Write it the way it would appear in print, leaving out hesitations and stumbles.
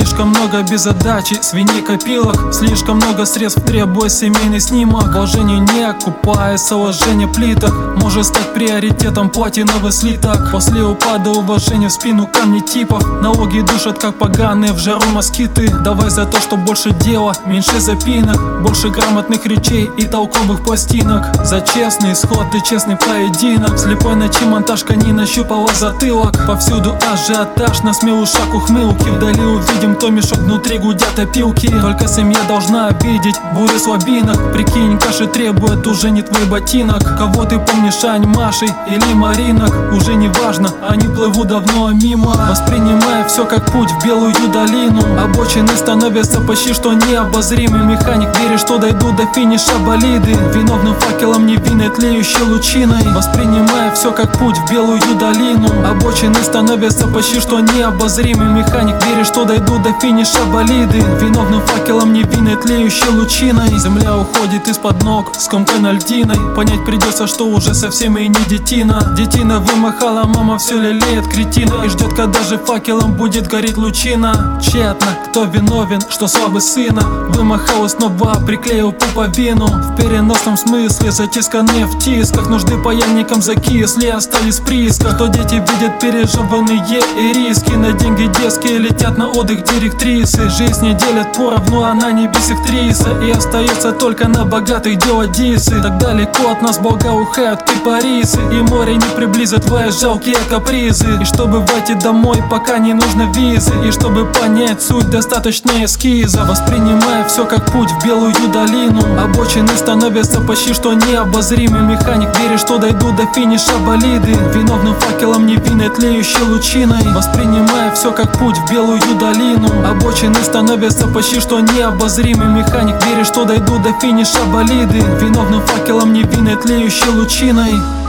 Слишком много без отдачи, свиней копилок. Слишком много средств требует семейный снимок. Вложение не окупается, вложение плиток может стать приоритетом платиновый слиток. После упада уважения в спину камни типов. Налоги душат как поганые в жару москиты. Давай за то, что больше дела, меньше запинок, больше грамотных речей и толковых пластинок. За честный исход и честный поединок. Слепой ночи монтажка не нащупала затылок. Повсюду ажиотаж, на смелый шаг ухмылки. Вдали увидим томишок, внутри гудят опилки. Только семья должна видеть бурю слабинок. Прикинь, каши требует уже не твой ботинок. Кого ты помнишь, Ань, Машей или Маринок? Уже не важно, они плывут давно мимо. Воспринимая все как путь в белую долину. Обочины становятся почти что необозримы. Механик верит, что дойдут до финиша болиды. Виновным факелом невинной тлеющей лучиной. Воспринимая все как путь в белую долину. Обочины становятся почти что необозримы. Механик верит, что дойдут до финиша болиды. Виновным факелом невинной тлеющей лучиной. Земля уходит из-под ног, скомканной льдиной. Понять придется, что уже совсем и не детина. Детина вымахала, мама все лелеет кретина. И ждет, когда же факелом будет гореть лучина. Тщетно, кто виновен, что слабый сына. Вымахал и снова приклеил пуповину. В переносном смысле затисканные в тисках. Нужды паяльникам закисли, остались в приисках. Что дети видят пережеванные и риски. На деньги детские летят на отдых директрисы. Жизнь не делят поровну, она не бисектриса. И остается только на богатых делать дисы. Так далеко от нас благоухают кипарисы. И море не приблизит твои жалкие капризы. И чтобы войти домой, пока не нужно визы. И чтобы понять суть, достаточно эскиза. Воспринимая все как путь в белую долину. Обочины становятся почти что необозримы. Механик верит, что дойдут до финиша болиды. Виновным факелом невинной тлеющей лучиной. Воспринимая все как путь в белую долину. Обочины становятся почти что необозримы. Механик верит, что дойдут до финиша болиды. Виновным факелом невинной тлеющей лучиной.